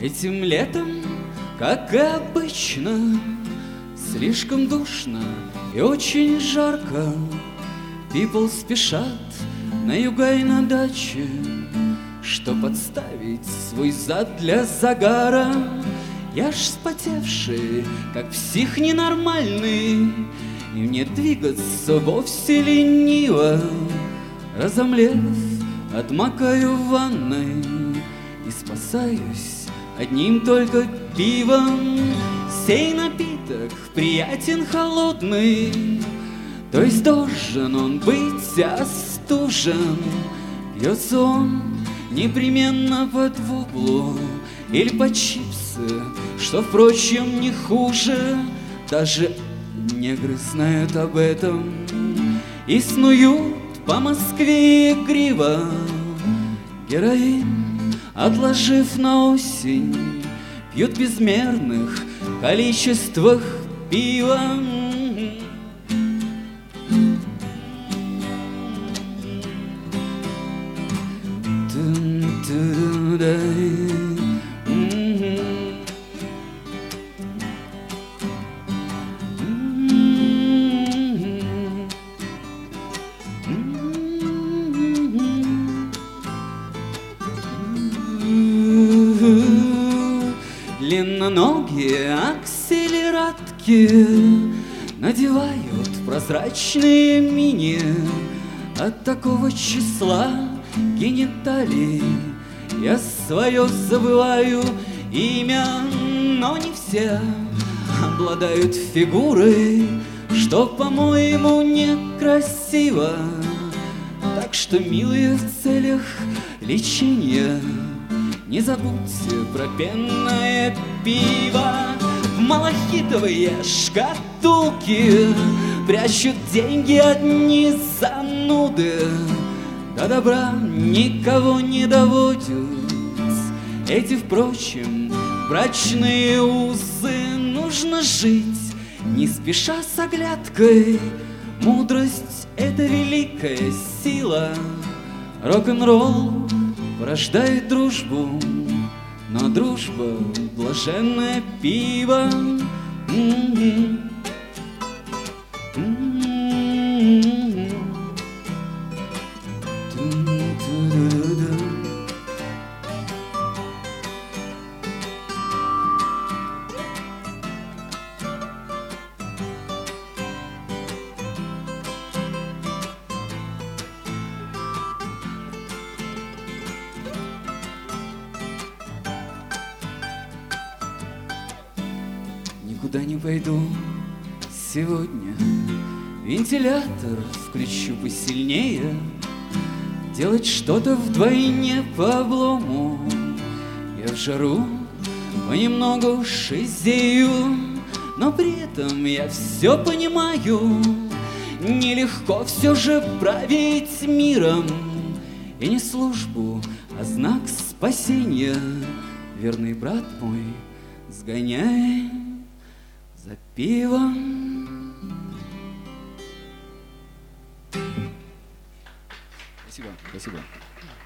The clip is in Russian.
Этим летом, как и обычно, слишком душно и очень жарко. People спешат на юга и на даче, что подставить свой зад для загара. Я ж вспотевший, как псих ненормальный, и мне двигаться вовсе лениво. Разомлев, отмокаю в ванной и спасаюсь одним только пивом. Сей напиток приятен холодный, то есть должен он быть остужен. Пьется он непременно под вуглу или под чипсы, что, впрочем, не хуже. Даже негры знают об этом и снуют по Москве игриво. Героин, отложив на осень, пьют в безмерных количествах пива. Длинноногие акселератки надевают прозрачные мини. От такого числа гениталий я свое забываю имя. Но не все обладают фигурой, что, по-моему, некрасиво. Так что, милые, в целях лечения не забудьте про пенное пиво. В малахитовые шкатулки прячут деньги одни зануды, до добра никого не доводят эти, впрочем, брачные узы. Нужно жить, не спеша с оглядкой. Мудрость — это великая сила. Рок-н-ролл порождает дружбу, но дружба — блаженное пиво. Никуда не пойду сегодня, вентилятор включу посильнее. Делать что-то вдвойне по облому. Я в жару понемногу шизею, но при этом я все понимаю. Нелегко все же править миром, и не службу, а знак спасения. Верный брат мой, сгоняй за пивом. Спасибо.